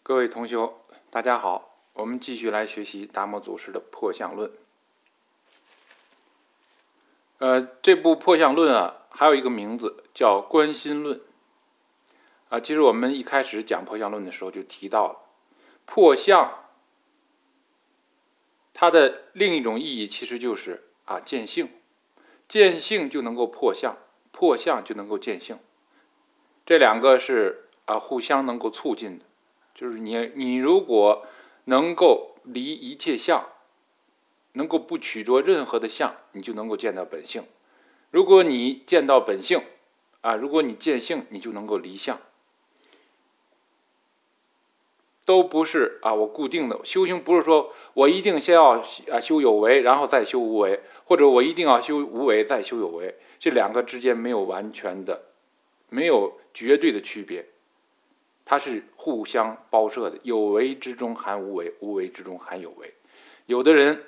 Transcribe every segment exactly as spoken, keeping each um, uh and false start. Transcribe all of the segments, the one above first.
各位同学，大家好，我们继续来学习达摩祖师的破相论。呃，这部破相论啊，还有一个名字叫观心论。啊，其实我们一开始讲破相论的时候就提到了，破相它的另一种意义其实就是啊见性，见性就能够破相，破相就能够见性，这两个是啊互相能够促进的。就是你你如果能够离一切相，能够不取着任何的相，你就能够见到本性。如果你见到本性啊，如果你见性，你就能够离相。都不是啊，我固定的修行不是说我一定先要啊修有为，然后再修无为，或者我一定要修无为再修有为，这两个之间没有完全的，没有绝对的区别，它是互相包摄的，有为之中含无为，无为之中含有为。有的人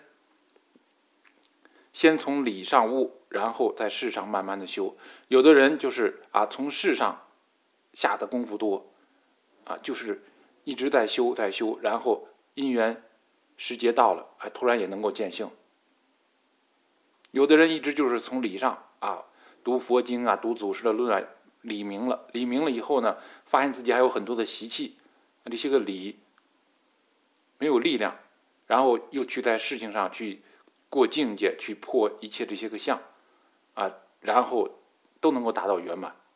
先从理上悟，然后在事上慢慢的修；有的人就是啊从事上下的功夫多，啊就是一直在修在修，然后因缘时节到了，啊突然也能够见性。有的人一直就是从理上啊读佛经啊，读祖师的论啊，理明了，理明了以后呢，发现自己还有很多的习气，这些个理没有力量，然后又去在事情上去过境界，去破一切这些个相啊，然后都能够达到圆满。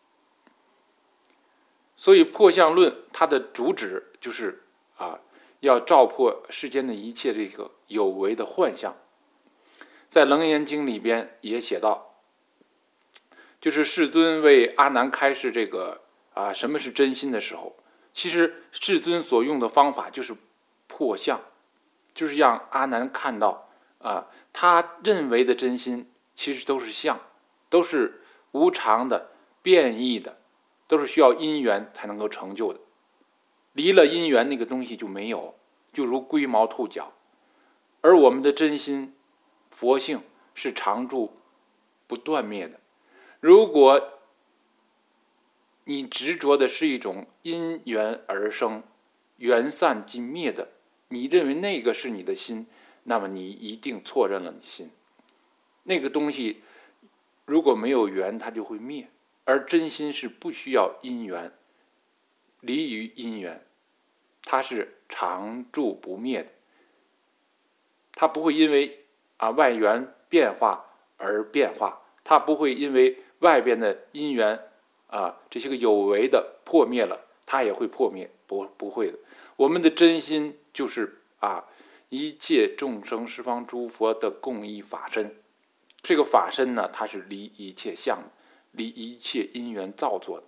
所以破相论它的主旨就是啊，要照破世间的一切这个有为的幻象。在《楞严经》里边也写到，就是世尊为阿难开示这个啊什么是真心的时候，其实世尊所用的方法就是破相，就是让阿难看到啊他认为的真心其实都是相，都是无常的、变异的，都是需要因缘才能够成就的。离了因缘，那个东西就没有，就如龟毛兔角。而我们的真心佛性是常住不断灭的。如果你执着的是一种因缘而生、缘散即灭的，你认为那个是你的心，那么你一定错认了你心。那个东西如果没有缘，它就会灭。而真心是不需要因缘，离于因缘，它是常住不灭的，它不会因为啊外缘变化而变化，它不会因为外边的因缘啊这些个有为的破灭了，它也会破灭，不不会的。我们的真心就是啊一切众生十方诸佛的共一法身，这个法身呢，它是离一切相的，离一切因缘造作的。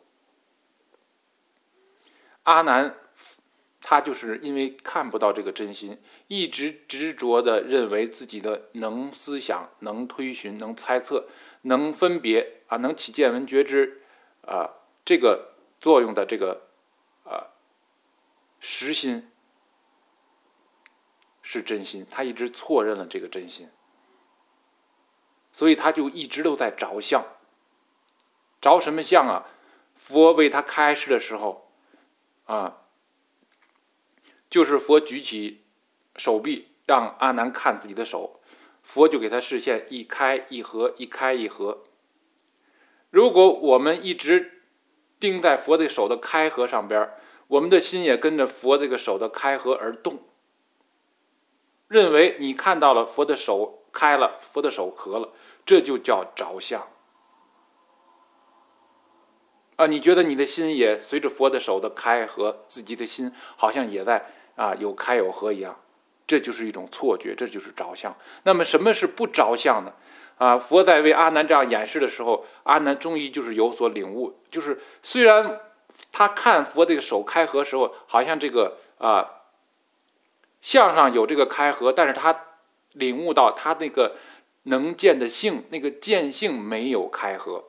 阿难他就是因为看不到这个真心，一直执着的认为自己的能思想、能推寻、能猜测、能分别啊，能起见闻觉知啊，这个作用的这个啊实心是真心，他一直错认了这个真心，所以他就一直都在着相。着什么相啊？佛为他开示的时候啊，就是佛举起手臂让阿难看自己的手，佛就给他视线一开一合，一开一合。如果我们一直盯在佛的手的开合上边，我们的心也跟着佛这个手的开合而动，认为你看到了佛的手开了，佛的手合了，这就叫着相啊！你觉得你的心也随着佛的手的开合，自己的心好像也在啊有开有合一样，这就是一种错觉，这就是着相。那么什么是不着相呢？啊，佛在为阿难这样演示的时候，阿难终于就是有所领悟，就是虽然他看佛这个手开合的时候，好像这个啊相上有这个开合，但是他领悟到他那个能见的性，那个见性没有开合。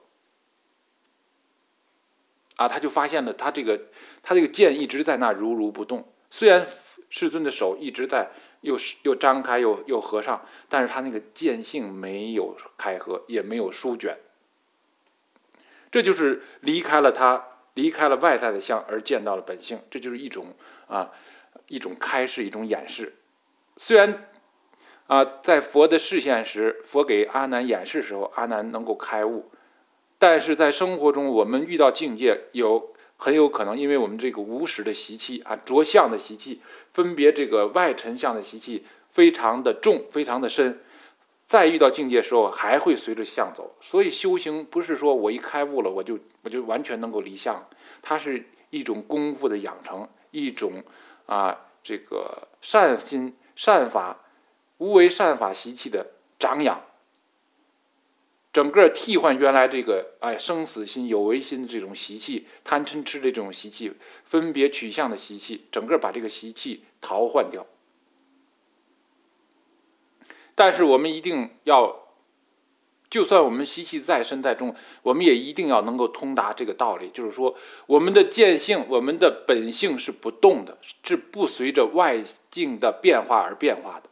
啊，他就发现了他这个他这个剑一直在那如如不动，虽然世尊的手一直在又又张开又又合上，但是他那个剑性没有开合，也没有舒卷。这就是离开了他，离开了外在的相而见到了本性，这就是一种啊一种开示，一种演示。虽然啊，在佛的示现时，佛给阿难演示时候，阿难能够开悟，但是在生活中，我们遇到境界，有很有可能因为我们这个无始的习气啊，着相的习气，分别这个外尘相的习气非常的重，非常的深。再遇到境界的时候，还会随着相走。所以修行不是说我一开悟了，我就我就完全能够离相，它是一种功夫的养成，一种啊这个善心善法。无为善法习气的长养，整个替换原来这个哎生死心、有为心的这种习气、贪嗔痴的这种习气、分别取向的习气，整个把这个习气淘换掉。但是我们一定要，就算我们习气再深再重，我们也一定要能够通达这个道理，就是说我们的见性、我们的本性是不动的，是不随着外境的变化而变化的。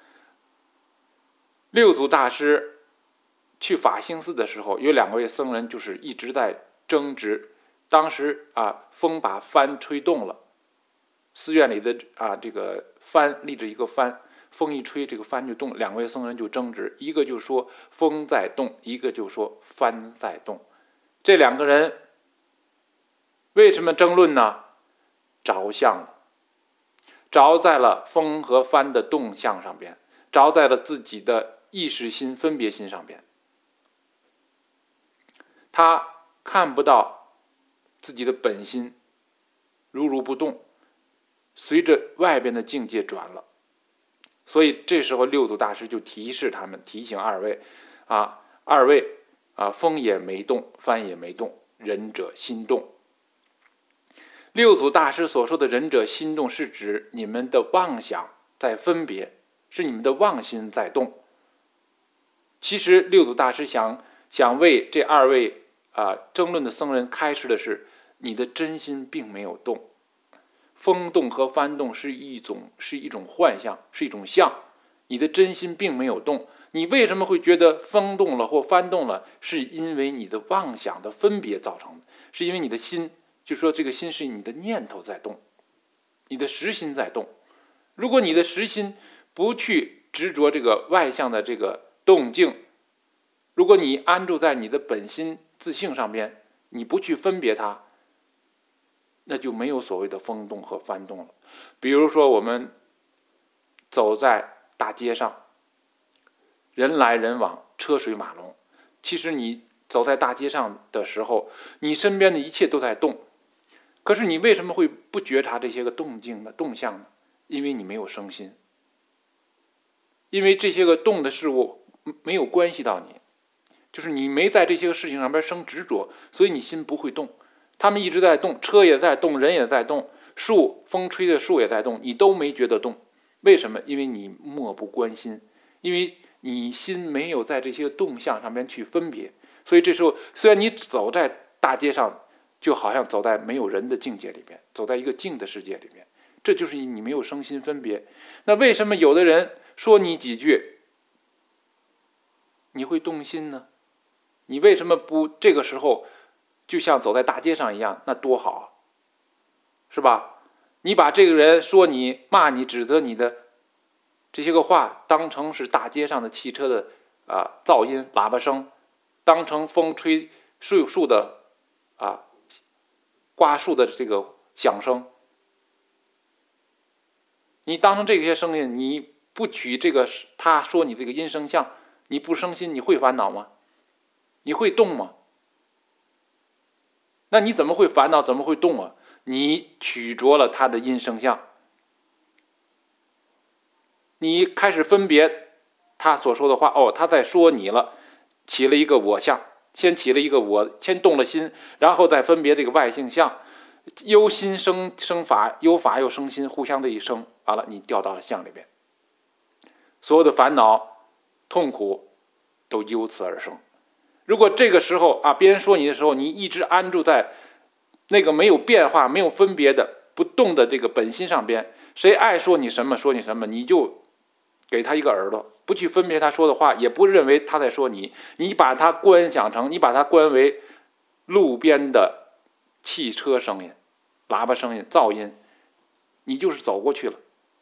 六祖大师去法兴寺的时候，有两位僧人就是一直在争执。当时啊，风把帆吹动了，寺院里的啊这个帆立着一个帆，风一吹，这个帆就动。两位僧人就争执，一个就说风在动，一个就说帆在动。这两个人为什么争论呢？着相了，着在了风和帆的动向上边，着在了自己的意识心、分别心上边，他看不到自己的本心如如不动，随着外边的境界转了。所以这时候六祖大师就提示他们，提醒二位啊，二位啊，风也没动，帆也没动，仁者心动。六祖大师所说的仁者心动，是指你们的妄想在分别，是你们的妄心在动。其实六祖大师想想为这二位啊争论的僧人开示的是，你的真心并没有动，风动和幡动是一种是一种幻象，是一种相，你的真心并没有动。你为什么会觉得风动了或幡动了？是因为你的妄想的分别造成的，是因为你的心，就说这个心是你的念头在动，你的实心在动。如果你的实心不去执着这个外向的这个动静，如果你安住在你的本心自性上边，你不去分别它，那就没有所谓的风动和幡动了。比如说我们走在大街上，人来人往，车水马龙，其实你走在大街上的时候，你身边的一切都在动，可是你为什么会不觉察这些个动静的动向呢？因为你没有生心，因为这些个动的事物没有关系到你，就是你没在这些个事情上边生执着，所以你心不会动。他们一直在动，车也在动，人也在动，树风吹的树也在动，你都没觉得动。为什么？因为你漠不关心，因为你心没有在这些动向上面去分别。所以这时候虽然你走在大街上，就好像走在没有人的境界里边，走在一个静的世界里边，这就是你没有生心分别。那为什么有的人说你几句你会动心呢？你为什么不这个时候就像走在大街上一样，那多好啊，是吧？你把这个人说你、骂你、指责你的这些个话当成是大街上的汽车的啊噪音、喇叭声，当成风吹树树的啊刮树的这个响声，你当成这些声音，你不取这个他说你这个音声相，你不生心，你会烦恼吗？你会动吗？那你怎么会烦恼？怎么会动啊？你取着了他的音声相，你开始分别他所说的话，哦，他在说你了，起了一个我相，先起了一个我，先动了心，然后再分别这个外性相，由心生生法，由法又生心，互相的一生，完了你掉到了相里边，所有的烦恼、痛苦都由此而生。如果这个时候啊，别人说你的时候，你一直安住在那个没有变化、没有分别的不动的这个本心上边，谁爱说你什么说你什么，你就给他一个耳朵，不去分别他说的话，也不认为他在说你，你把他观想成，你把他观为路边的汽车声音、喇叭声音、噪音， 你就是走过去了。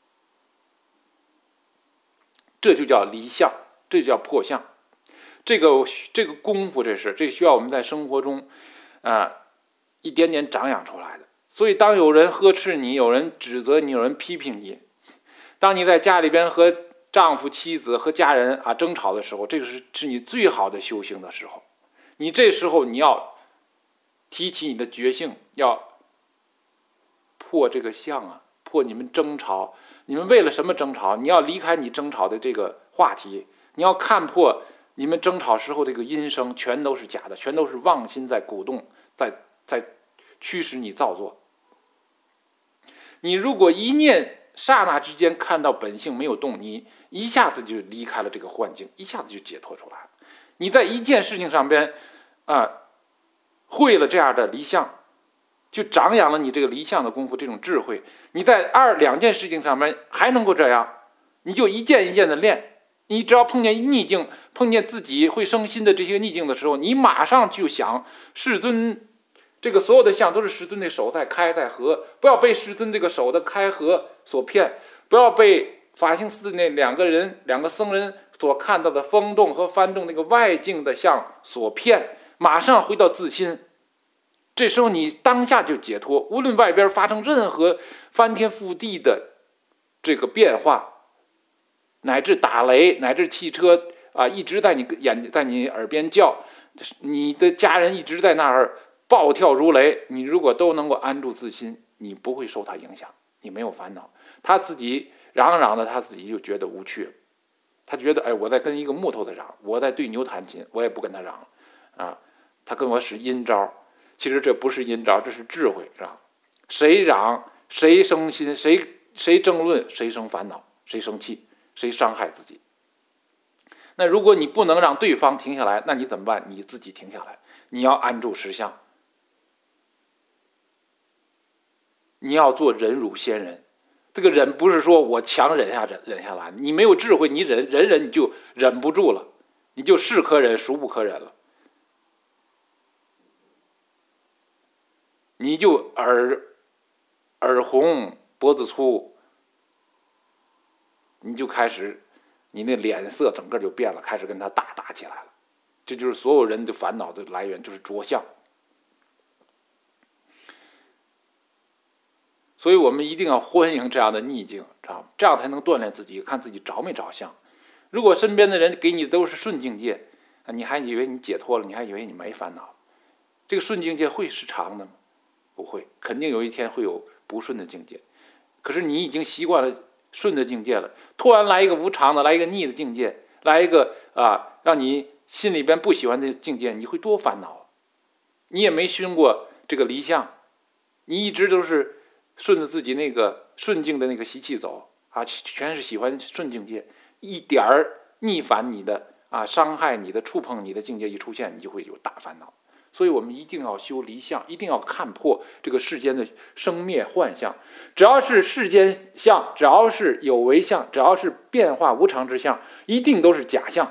这就叫离相，这就叫破相。这个这个功夫，这是这需要我们在生活中啊、呃、一点点长养出来的。所以当有人呵斥你，有人指责你，有人批评你，当你在家里边和丈夫、妻子和家人啊争吵的时候，这个是是你最好的修行的时候。你这时候你要提起你的决心，要破这个相啊，破你们争吵。你们为了什么争吵？你要离开你争吵的这个话题，你要看破你们争吵时候这个音声全都是假的，全都是妄心在鼓动，在在驱使你造作。你如果一念刹那之间看到本性没有动，你一下子就离开了这个幻境，一下子就解脱出来了。你在一件事情上边啊、呃，会了这样的离相，就长养了你这个离相的功夫，这种智慧。你在二两件事情上面还能够这样，你就一件一件的练。你只要碰见逆境，碰见自己会生心的这些逆境的时候，你马上就想世尊，这个所有的相都是世尊的手在开在合，不要被世尊这个手的开合所骗，不要被法性寺那两个人两个僧人所看到的风动和翻动那个外境的相所骗，马上回到自心。这时候你当下就解脱，无论外边发生任何翻天覆地的这个变化，乃至打雷，乃至汽车啊一直在你眼在你耳边叫，你的家人一直在那儿暴跳如雷，你如果都能够安住自心，你不会受他影响，你没有烦恼。他自己嚷嚷的，他自己就觉得无趣，他觉得哎，我在跟一个木头的嚷，我在对牛弹琴，我也不跟他嚷啊，他跟我使阴招。其实这不是阴招，这是智慧，是吧？谁嚷谁生心，谁谁争论谁生烦恼，谁生气谁伤害自己。那如果你不能让对方停下来，那你怎么办？你自己停下来，你要安住实相，你要做忍辱仙人。这个忍不是说我强忍下忍忍下来，你没有智慧，你忍忍忍你就忍不住了，你就是可忍孰不可忍了。你就耳耳红脖子粗，你就开始，你那脸色整个就变了，开始跟他打打起来了。这就是所有人的烦恼的来源，就是着相。所以我们一定要欢迎这样的逆境，知道吗？这样才能锻炼自己，看自己着没着相。如果身边的人给你都是顺境界，你还以为你解脱了，你还以为你没烦恼。这个顺境界会是长的吗？不会，肯定有一天会有不顺的境界。可是你已经习惯了顺的境界了，突然来一个无常的，来一个逆的境界，来一个啊让你心里边不喜欢的境界，你会多烦恼。你也没熏过这个离相，你一直都是顺着自己那个顺境的那个习气走啊，全是喜欢顺境界，一点儿逆反你的啊，伤害你的、触碰你的境界一出现，你就会有大烦恼。所以我们一定要修离相，一定要看破这个世间的生灭幻象。只要是世间相，只要是有为相，只要是变化无常之相，一定都是假象。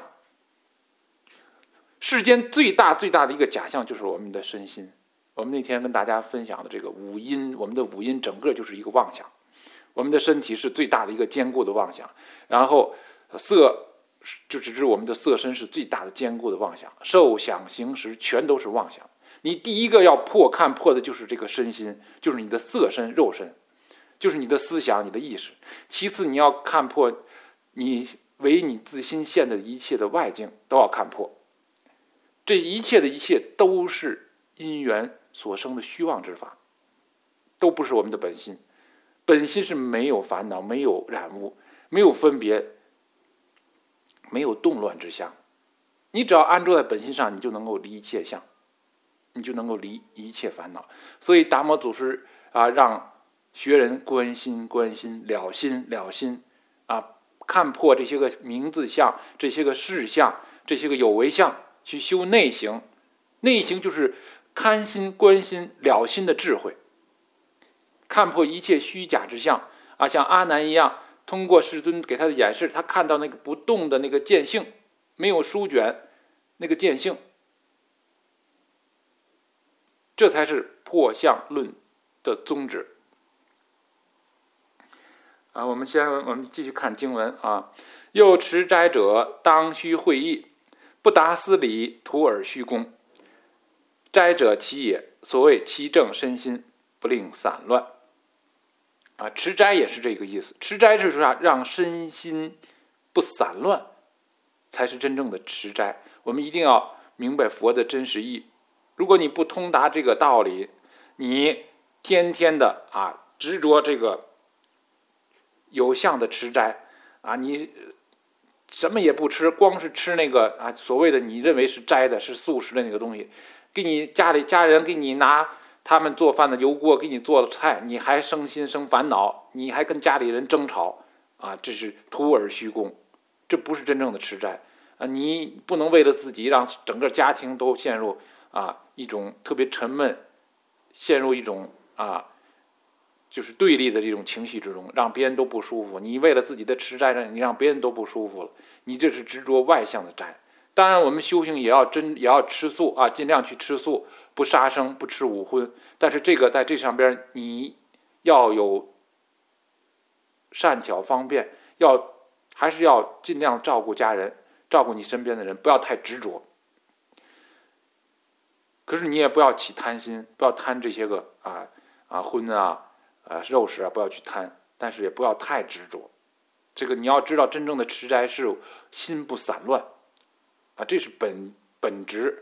世间最大最大的一个假象就是我们的身心。我们那天跟大家分享的这个五阴，我们的五阴整个就是一个妄想。我们的身体是最大的一个坚固的妄想，然后色就只是我们的色身是最大的坚固的妄想，受想行识全都是妄想。你第一个要破看破的就是这个身心，就是你的色身肉身，就是你的思想你的意识。其次你要看破你为你自心现的一切的外境，都要看破。这一切的一切都是因缘所生的虚妄之法，都不是我们的本心。本心是没有烦恼，没有染污，没有分别，没有动乱之相。你只要安住在本心上，你就能够离一切相，你就能够离一切烦恼。所以达摩祖师啊，让学人观心观心了心了心啊，看破这些个名字相，这些个事相，这些个有为相，去修内行。内行就是看心观心了心的智慧，看破一切虚假之相啊，像阿难一样，通过世尊给他的演示，他看到那个不动的那个见性，没有书卷那个见性，这才是破相论的宗旨。 啊，我们先我们继续看经文啊。又持斋者，当须会意，不达思礼，徒尔虚功。斋者其也，所谓其正身心，不令散乱。啊，持斋也是这个意思。持斋是啥？让身心不散乱，才是真正的持斋。我们一定要明白佛的真实意。如果你不通达这个道理，你天天的啊执着这个有相的持斋啊，你什么也不吃，光是吃那个啊所谓的你认为是斋的、是素食的那个东西，给你家里家人给你拿他们做饭的油锅给你做的菜，你还生心生烦恼，你还跟家里人争吵啊，这是徒尔虚功，这不是真正的持斋啊！你不能为了自己让整个家庭都陷入啊一种特别沉闷，陷入一种啊就是对立的这种情绪之中，让别人都不舒服。你为了自己的持斋，你让别人都不舒服了，你这是执着外向的斋。当然，我们修行也要真也要吃素啊，尽量去吃素，不杀生，不吃五荤。但是这个在这上边，你要有善巧方便，要还是要尽量照顾家人，照顾你身边的人，不要太执着。可是你也不要起贪心，不要贪这些个啊啊荤啊啊肉食啊，不要去贪，但是也不要太执着。这个你要知道，真正的持斋是心不散乱啊，这是本本质。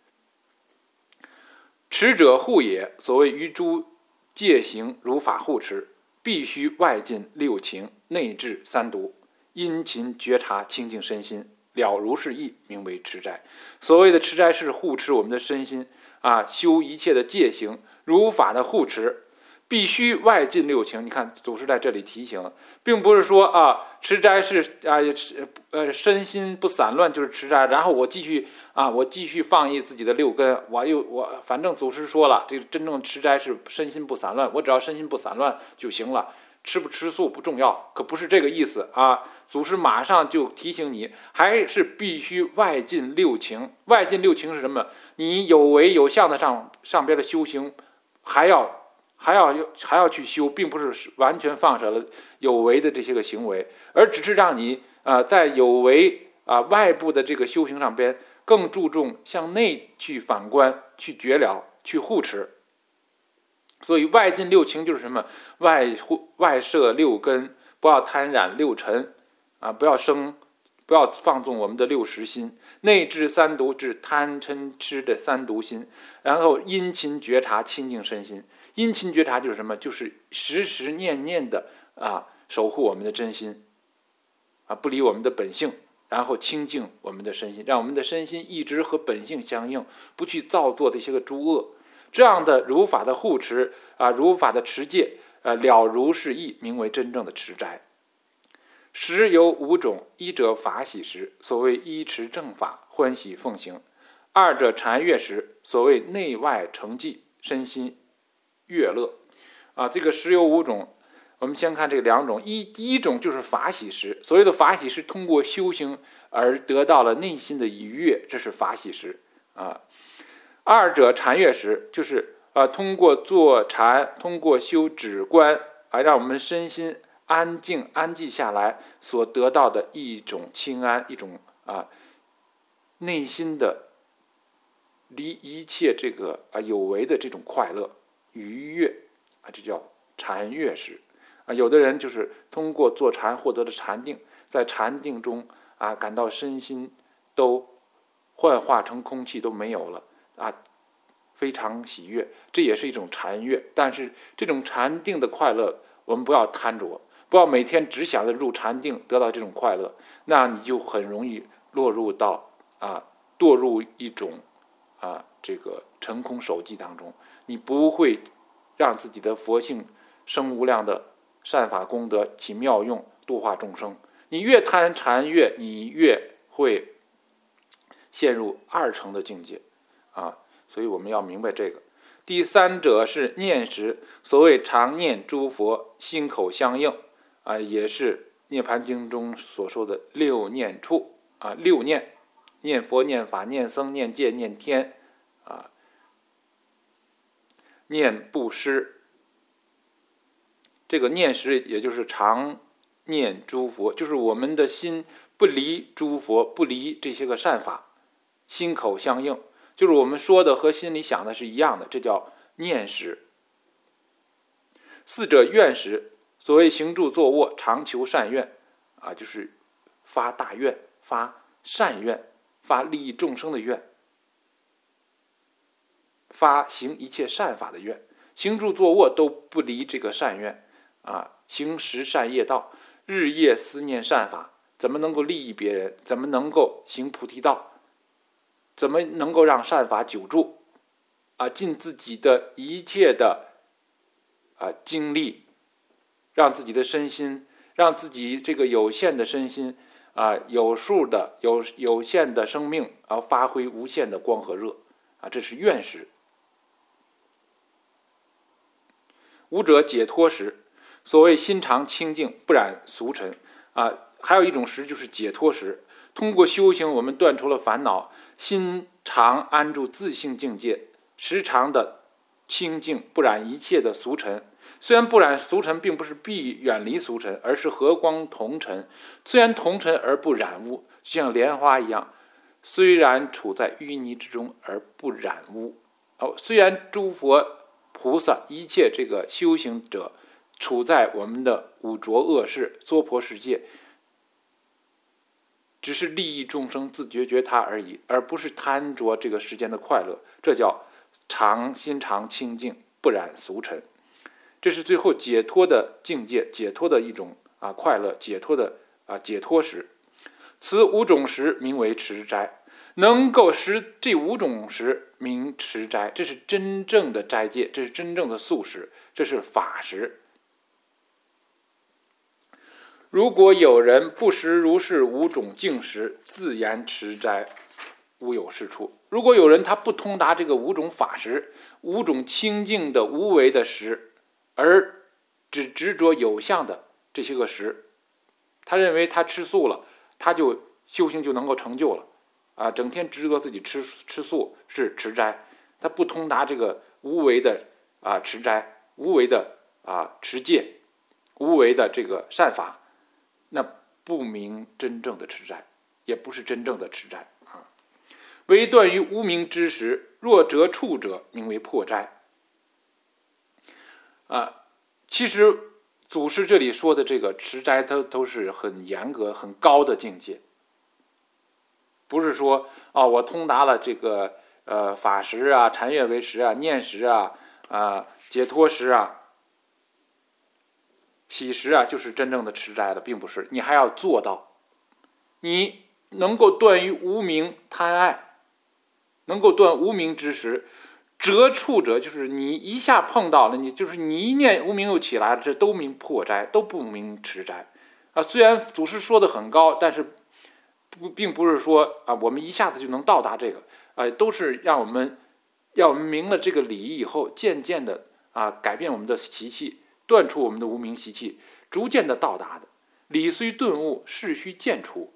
持者护也，所谓于诸戒行如法护持，必须外尽六情，内治三毒，殷勤觉察，清净身心，了如是意，名为持斋。所谓的持斋是护持我们的身心啊，修一切的戒行，如法的护持，必须外尽六情。你看祖师在这里提醒，并不是说啊，持斋是啊呃身心不散乱就是持斋，然后我继续啊我继续放逸自己的六根，我又我反正祖师说了，这个真正持斋是身心不散乱，我只要身心不散乱就行了，吃不吃素不重要，可不是这个意思啊。祖师马上就提醒你，还是必须外尽六情。外尽六情是什么？你有为有相的上上边的修行，还要。还要还要去修，并不是完全放舍了有为的这些个行为，而只是让你啊、呃、在有为啊、呃、外部的这个修行上边更注重向内去反观、去觉了、去护持。所以外尽六情就是什么？外护外摄六根，不要贪染六尘啊，不要生，不要放纵我们的六识心。内治三毒，治贪嗔痴的三毒心，然后殷勤觉察，清净身心。殷勤觉察就是什么？就是时时念念的啊，守护我们的真心啊，不离我们的本性，然后清净我们的身心，让我们的身心一直和本性相应，不去造作这些个诸恶。这样的如法的护持啊，如法的持戒啊，了如是意，名为真正的持斋。食有五种，一者法喜食，所谓依持正法，欢喜奉行；二者禅悦食，所谓内外成寂，身心悦乐啊。这个食有五种，我们先看这两种。一第一种就是法喜食，所谓的法喜是通过修行而得到了内心的愉悦，这是法喜食啊。二者禅悦食，就是啊通过坐禅，通过修止观，啊让我们身心安静安寂下来所得到的一种清安，一种啊内心的离一切这个啊有为的这种快乐愉悦啊，这叫禅悦食啊。有的人就是通过坐禅获得了禅定，在禅定中啊感到身心都幻化成空气，都没有了啊，非常喜悦，这也是一种禅悦。但是这种禅定的快乐，我们不要贪着，不要每天只想着入禅定得到这种快乐，那你就很容易落入到啊堕入一种啊这个成空守寂当中，你不会让自己的佛性生无量的善法功德起妙用，度化众生。你越贪禅悦，你越会陷入二乘的境界啊，所以我们要明白这个。第三者是念食，所谓常念诸佛，心口相应啊，也是涅槃经中所说的六念处啊，六念：念佛、念法、念僧、念戒、念天啊，念布施。这个念食也就是常念诸佛，就是我们的心不离诸佛，不离这些个善法，心口相应，就是我们说的和心里想的是一样的，这叫念识。四者愿识，所谓行住坐卧常求善愿啊，就是发大愿，发善愿，发利益众生的愿，发行一切善法的愿，行住坐卧都不离这个善愿啊，行十善业道，日夜思念善法，怎么能够利益别人？怎么能够行菩提道？怎么能够让善法久住？啊，尽自己的一切的啊精力，让自己的身心，让自己这个有限的身心啊，有数的有有限的生命啊，发挥无限的光和热啊，这是愿识。五者解脱识，所谓心常清净，不染俗尘啊。还有一种识就是解脱识，通过修行，我们断除了烦恼，心常安住自性境界，时常的清净，不染一切的俗尘。虽然不染俗尘，并不是必远离俗尘，而是和光同尘。虽然同尘而不染污，就像莲花一样，虽然处在淤泥之中而不染污。哦，虽然诸佛菩萨一切这个修行者处在我们的五浊恶世娑婆世界，只是利益众生，自觉觉他而已，而不是贪着这个世间的快乐。这叫常心常清净，不染俗尘。这是最后解脱的境界，解脱的一种啊快乐，解脱的啊解脱识。此五种识名为持斋，能够识这五种识名持斋，这是真正的斋戒，这是真正的素食，这是法识。如果有人不识如是五种净识，自言持斋，无有是处。如果有人他不通达这个五种法识，五种清净的无为的识，而只执着有相的这些个识，他认为他吃素了，他就修行就能够成就了啊！整天执着自己吃吃素是持斋，他不通达这个无为的啊持斋，无为的啊持戒，无为的这个善法，那不明真正的持斋，也不是真正的持斋啊。唯断于无明之时，若折处者，名为破斋啊。其实祖师这里说的这个持斋，它都是很严格、很高的境界，不是说啊，我通达了这个呃法识啊、禅悦为识啊、念识啊、啊解脱识啊、喜识啊，就是真正的持斋的，并不是。你还要做到，你能够断于无明贪爱，能够断无明之时，折处者就是你一下碰到了，你就是你一念无明又起来了，这都名破斋，都不名持斋啊。虽然祖师说的很高，但是不并不是说啊，我们一下子就能到达这个，啊，都是让我们要我们明了这个理以后，渐渐的啊改变我们的习气，断除我们的无明习气，逐渐的到达的。理虽顿悟，事须渐除。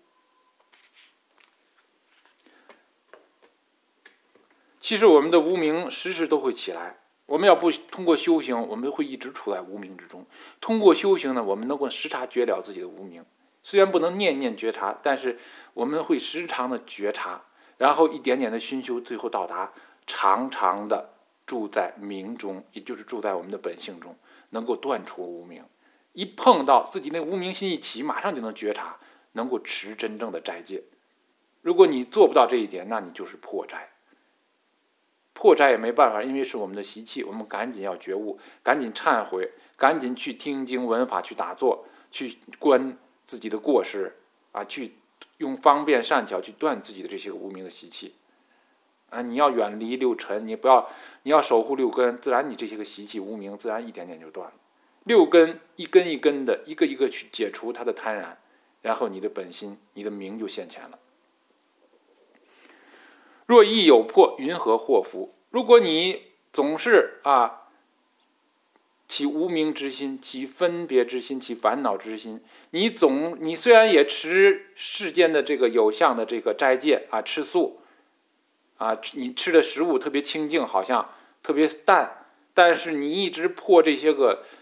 其实我们的无明时时都会起来，我们要不通过修行，我们会一直处在无明之中。通过修行呢，我们能够时察觉了自己的无明，虽然不能念念觉察，但是我们会时常的觉察，然后一点点的熏修，最后到达常常的住在明中，也就是住在我们的本性中，能够断除无明。一碰到自己那无明心一起，马上就能觉察，能够持真正的斋戒。如果你做不到这一点，那你就是破斋。破斋也没办法，因为是我们的习气，我们赶紧要觉悟，赶紧忏悔，赶紧去听经闻法，去打坐，去观自己的过失啊，去用方便善巧去断自己的这些个无明的习气啊！你要远离六尘，你不要，你要守护六根，自然你这些个习气无明自然一点点就断了。六根一根一根的，一个一个去解除它的贪婪，然后你的本心，你的明就现前了。若亦有破，云何祸福？如果你总是啊起无明之心，起分别之心，起烦恼之心，你总你虽然也持世间的这个有相的这个斋戒啊，吃素啊，你吃的食物特别清净，好像特别淡，但是你一直破这些个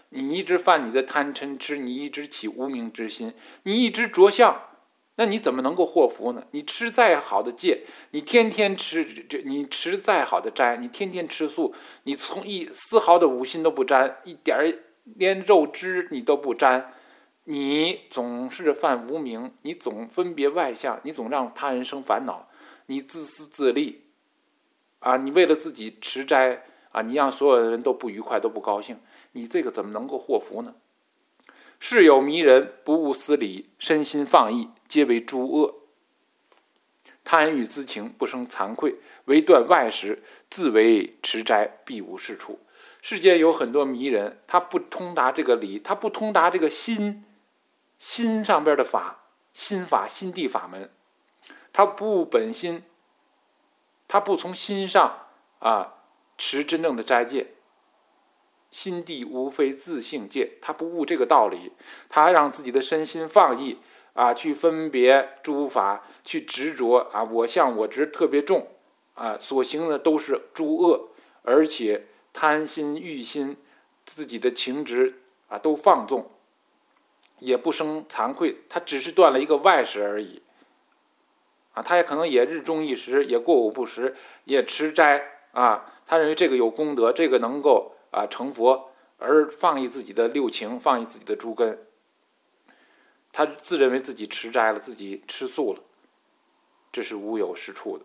你一直犯你的贪嗔痴，你一直起无明之心，你一直着相，那你怎么能够获福呢？你吃再好的戒，你天天吃，你吃再好的斋，你天天吃素，你从一丝毫的五辛都不沾，一点连肉汁你都不沾，你总是犯无明，你总分别外相，你总让他人生烦恼，你自私自利啊！你为了自己持斋啊，你让所有的人都不愉快，都不高兴，你这个怎么能够获福呢？世有迷人，不务私理，身心放逸，皆为诸恶。贪欲滋情，不生惭愧，唯断外食，自为持斋，必无是处。世间有很多迷人，他不通达这个理，他不通达这个心，心上边的法，心法、心地法门，他不务本心，他不从心上啊持真正的斋戒。心地无非自性戒，他不悟这个道理，他让自己的身心放逸啊，去分别诸法，去执着啊，我相我执特别重啊，所行的都是诸恶，而且贪心欲心，自己的情执啊都放纵，也不生惭愧，他只是断了一个外食而已啊，他也可能也日中一食，也过午不食，也持斋啊，他认为这个有功德，这个能够啊，成佛，而放逸自己的六情，放逸自己的诸根，他自认为自己持斋了，自己吃素了，这是无有是处的。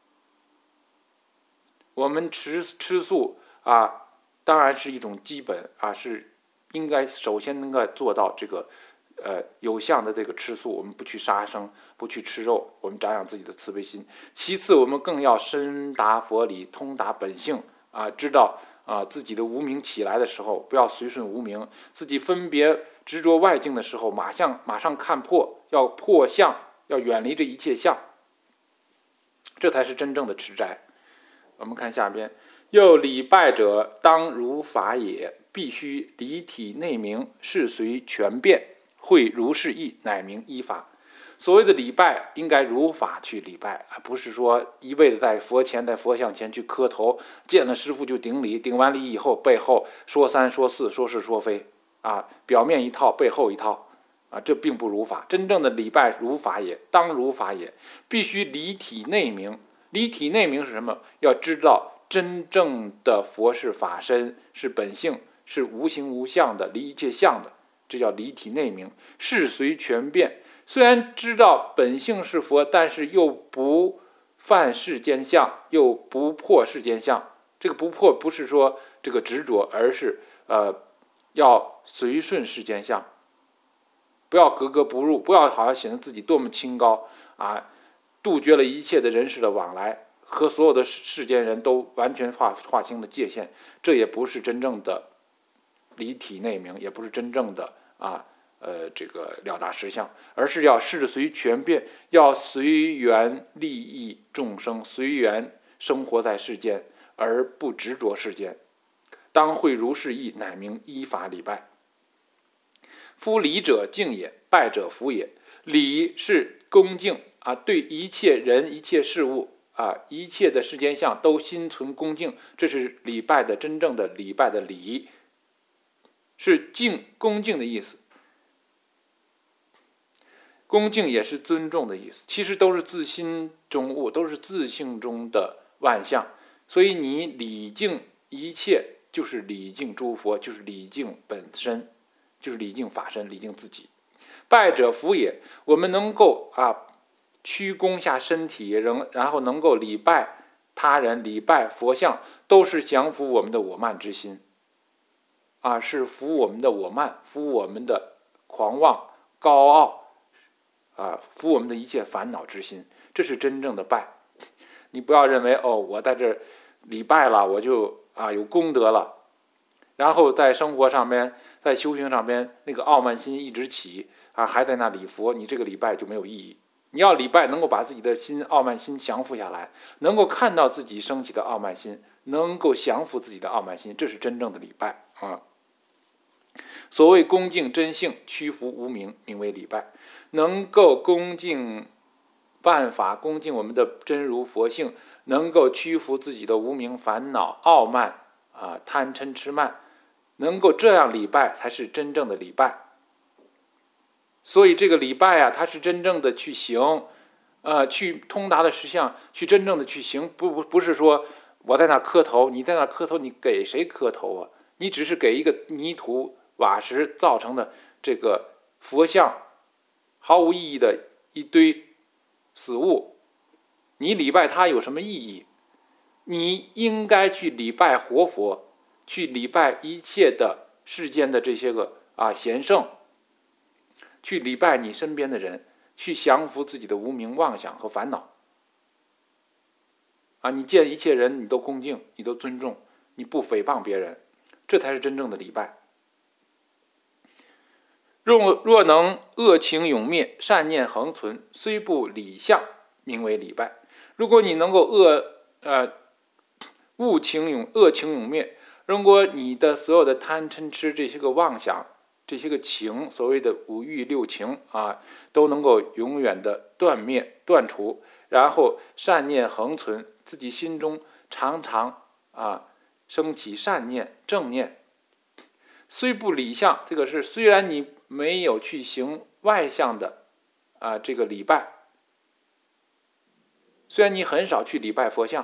我们吃吃素啊，当然是一种基本啊，是应该首先能够做到这个呃有相的这个吃素，我们不去杀生，不去吃肉，我们长养自己的慈悲心。其次，我们更要深达佛理，通达本性啊，知道。啊，自己的无明起来的时候，不要随顺无明；自己分别执着外境的时候，马上马上看破，要破相，要远离这一切相，这才是真正的持斋。我们看下边，又礼拜者，当如法也，必须离体内明，事随权变，会如是意，乃名依法。所谓的礼拜，应该如法去礼拜，而不是说一味的在佛前、在佛像前去磕头，见了师父就顶礼，顶完礼以后，背后说三说四，说是说非，啊，表面一套，背后一套，啊，这并不如法。真正的礼拜如法也，当如法也，必须离体内明。离体内明是什么？要知道真正的佛是法身，是本性，是无形无相的，离一切相的，这叫离体内明。事随权变。虽然知道本性是佛，但是又不犯世间相，又不破世间相。这个不破不是说这个执着，而是呃要随顺世间相，不要格格不入，不要好像显得自己多么清高啊，杜绝了一切的人事的往来，和所有的世间人都完全划划清了界限。这也不是真正的离体内明，也不是真正的啊。呃，这个了达实相，而是要事随权变，要随缘利益众生，随缘生活在世间，而不执着世间。当会如是意，乃名依法礼拜。夫礼者敬也，拜者福也。礼是恭敬啊，对一切人、一切事物啊，一切的世间相都心存恭敬，这是礼拜的真正的礼拜的礼，是敬恭敬的意思。恭敬也是尊重的意思，其实都是自心中物，都是自性中的万象。所以你礼敬一切，就是礼敬诸佛，就是礼敬本身，就是礼敬法身，礼敬自己。拜者福也，我们能够啊屈躬下身体，仍然后能够礼拜他人，礼拜佛像，都是降服我们的我慢之心啊，是服我们的我慢，服我们的狂妄高傲。啊，服我们的一切烦恼之心，这是真正的拜。你不要认为哦，我在这礼拜了，我就啊有功德了，然后在生活上面，在修行上面，那个傲慢心一直起啊，还在那礼佛，你这个礼拜就没有意义。你要礼拜，能够把自己的心傲慢心降服下来，能够看到自己升起的傲慢心，能够降服自己的傲慢心，这是真正的礼拜啊。所谓恭敬真性，屈服无明，名为礼拜。能够恭敬办法，恭敬我们的真如佛性，能够屈服自己的无明烦恼、傲慢啊、贪嗔痴慢， 能够这样礼拜才是真正的礼拜。所以这个礼拜啊，它是真正的去行，呃，去通达的实相，去真正的去行，不不不是说我在那磕头，你在那磕头，你给谁磕头啊？你只是给一个泥土瓦石造成的这个佛像，毫无意义的一堆死物，你礼拜它有什么意义？你应该去礼拜活佛，去礼拜一切的世间的这些个啊贤圣，去礼拜你身边的人，去降服自己的无明妄想和烦恼。啊，你见一切人你都恭敬，你都尊重，你不诽谤别人，这才是真正的礼拜。若若能恶情永灭，善念恒存，虽不礼相，名为礼拜。如果你能够恶呃恶情永恶情永灭，如果你的所有的贪嗔痴这些个妄想，这些个情，所谓的五欲六情啊，都能够永远的断灭断除，然后善念恒存，自己心中常常啊升起善念正念。虽不礼相，这个是虽然你没有去行外向的啊这个礼拜，虽然你很少去礼拜佛像，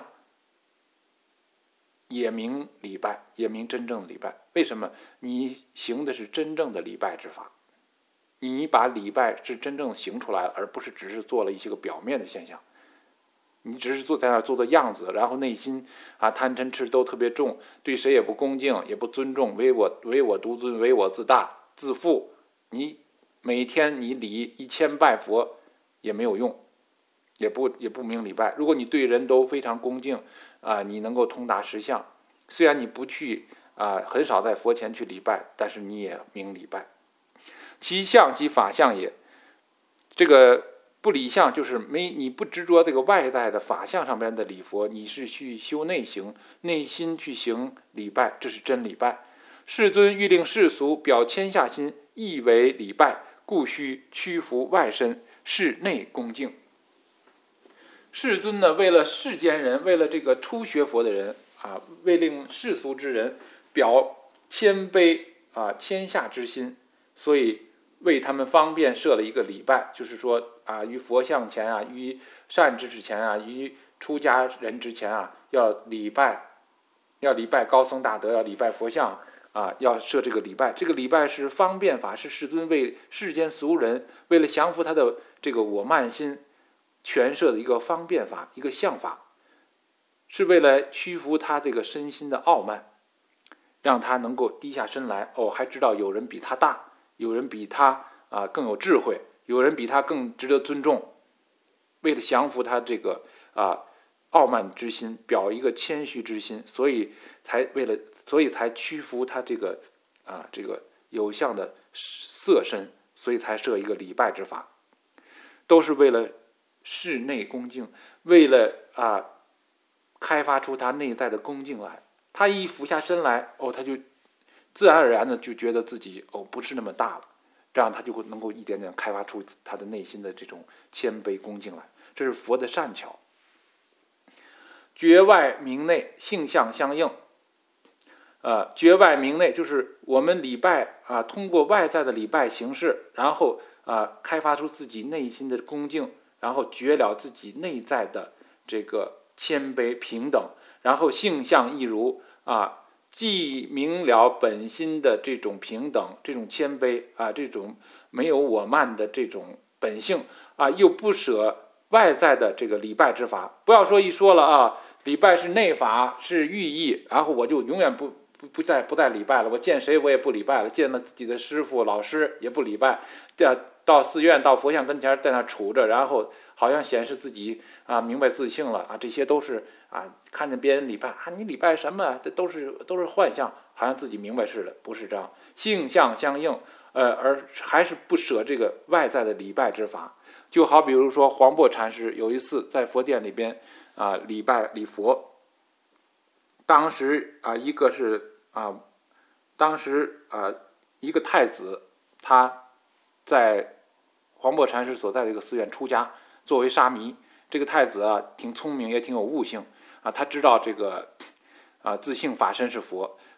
也名礼拜，也名真正的礼拜。为什么？你行的是真正的礼拜之法，你把礼拜是真正行出来了，而不是只是做了一些个表面的现象。你只是坐在那儿做的样子，然后内心啊贪嗔痴都特别重，对谁也不恭敬，也不尊重，唯我唯我独尊，唯我自大自负。你每天你礼一千拜佛也没有用，也不也不明礼拜。如果你对人都非常恭敬啊，你能够通达实相，虽然你不去啊，很少在佛前去礼拜，但是你也明礼拜。其相即法相也。这个不礼相就是没你不执着这个外在的法相上边的礼佛，你是去修内行，内心去行礼拜，这是真礼拜。世尊欲令世俗表谦下心，亦为礼拜，故须屈服外身，室内恭敬。世尊呢，为了世间人，为了这个初学佛的人啊，为令世俗之人表谦卑啊谦下之心，所以为他们方便设了一个礼拜，就是说啊，于佛像前啊，于善知之前啊，于出家人之前啊，要礼拜，要礼拜高僧大德，要礼拜佛像啊，要设这个礼拜。这个礼拜是方便法，是世尊为世间俗人，为了降服他的这个我慢心，全设的一个方便法，一个相法，是为了屈服他这个身心的傲慢，让他能够低下身来。哦，还知道有人比他大，有人比他啊更有智慧，有人比他更值得尊重。为了降服他这个啊傲慢之心，表一个谦虚之心，所以才为了，所以才屈服他这个啊这个有相的色身，所以才设一个礼拜之法，都是为了室内恭敬，为了啊开发出他内在的恭敬来。他一俯下身来，哦，他就自然而然的就觉得自己哦不是那么大了，这样他就能够一点点开发出他的内心的这种谦卑恭敬来。这是佛的善巧。觉外明内，性相相应。呃，觉外明内就是我们礼拜啊，通过外在的礼拜形式，然后啊开发出自己内心的恭敬，然后觉了自己内在的这个谦卑平等，然后性相亦如啊，既明了本心的这种平等，这种谦卑啊，这种没有我慢的这种本性啊，又不舍外在的这个礼拜之法。不要说一说了啊，礼拜是内法，是寓意，然后我就永远不不不再不再礼拜了，我见谁我也不礼拜了，见了自己的师父老师也不礼拜，这到寺院到佛像跟前在那杵着，然后好像显示自己啊明白自性了啊，这些都是啊看见别人礼拜啊，你礼拜什么？这都是都是幻象，好像自己明白似的，不是这样。性相相应，呃，而还是不舍这个外在的礼拜之法。就好比如说黄檗禅师有一次在佛殿里边啊礼拜礼佛，当时啊一个是啊当时啊一个太子，他在黄檗禅师所在的一个寺院出家，作为沙弥。这个太子啊挺聪明，也挺有悟性啊，他知道这个啊自性法身是佛，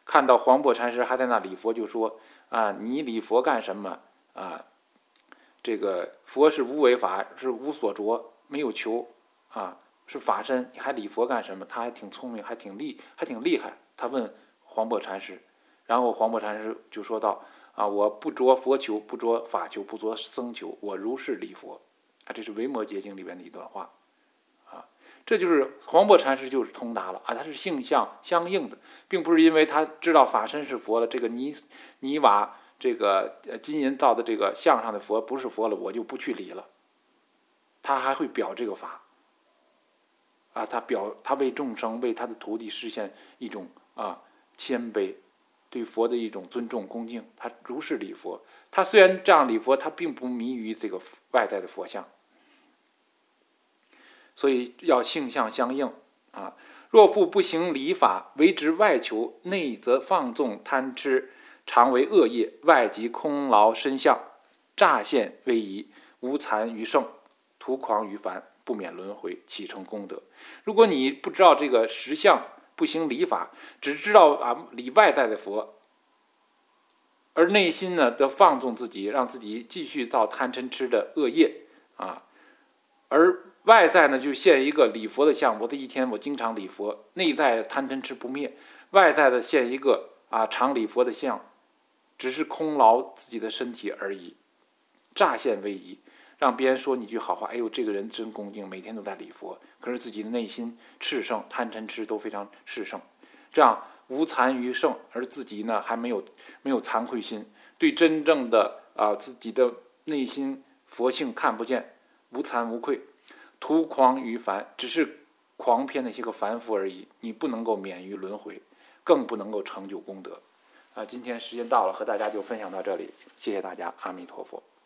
看到黄檗禅师还在那礼佛，就说啊，你礼佛干什么啊？这个佛是无为法，是无所着，没有求啊，是法身，你还礼佛干什么？他还挺聪明，还挺厉，还挺厉害。他问黄檗禅师，然后黄檗禅师就说道啊，我不着佛求，不着法求，不着僧求，我如是礼佛。啊，这是《维摩诘经》里边的一段话。这就是黄檗禅师就是通达了啊，他是性相相应的，并不是因为他知道法身是佛了，这个泥泥瓦这个金银造的这个像上的佛不是佛了，我就不去理了。他还会表这个法啊，他表他为众生为他的徒弟实现一种啊谦卑，对佛的一种尊重恭敬，他如是礼佛。他虽然这样礼佛，他并不迷于这个外在的佛像。所以要性相相应啊！若复不行礼法，为之外求，内则放纵贪痴，常为恶业；外即空劳身相，乍现威仪，无残于圣，徒狂于凡，不免轮回，启成功德。如果你不知道这个实相，不行礼法，只知道啊礼外在的佛，而内心呢则放纵自己，让自己继续造贪嗔痴的恶业啊，而外在呢就现一个礼佛的像，我这一天我经常礼佛，内在贪嗔痴不灭；外在的现一个啊常礼佛的像，只是空劳自己的身体而已，乍现威仪，让别人说你句好话，哎呦这个人真恭敬，每天都在礼佛，可是自己的内心炽盛，贪嗔痴都非常炽盛，这样无惭于圣，而自己呢还没有没有惭愧心，对真正的啊自己的内心佛性看不见，无惭无愧。徒狂于凡，只是狂骗那些个凡夫而已，你不能够免于轮回，更不能够成就功德。啊，今天时间到了，和大家就分享到这里，谢谢大家，阿弥陀佛。